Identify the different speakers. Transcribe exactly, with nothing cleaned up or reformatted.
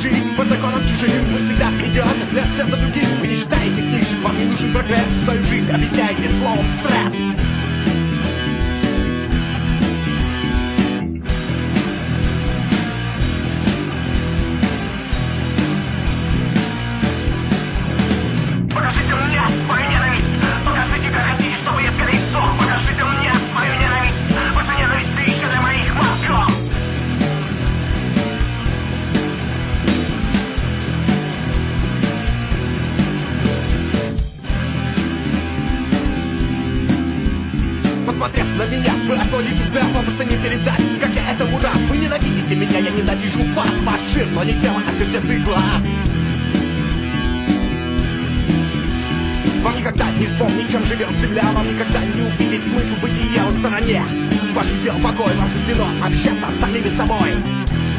Speaker 1: жизнь по законам чужим. Мы всегда идем для сердца других. Вы не считаете книжек, вам не нужен прогресс. Свою жизнь объясняйте словом стресс. Посмотрев на меня, вы отводите взгляд, вам просто не передать, как я этому рад. Вы ненавидите меня, я ненавижу вас. Ваш жир, но не тело, а сердце и глаз. Вам никогда не вспомнить, чем живет земля. Вам никогда не увидеть смысл бытия в стороне. Ваше тело покой, ваше стено, общаться с самими собой.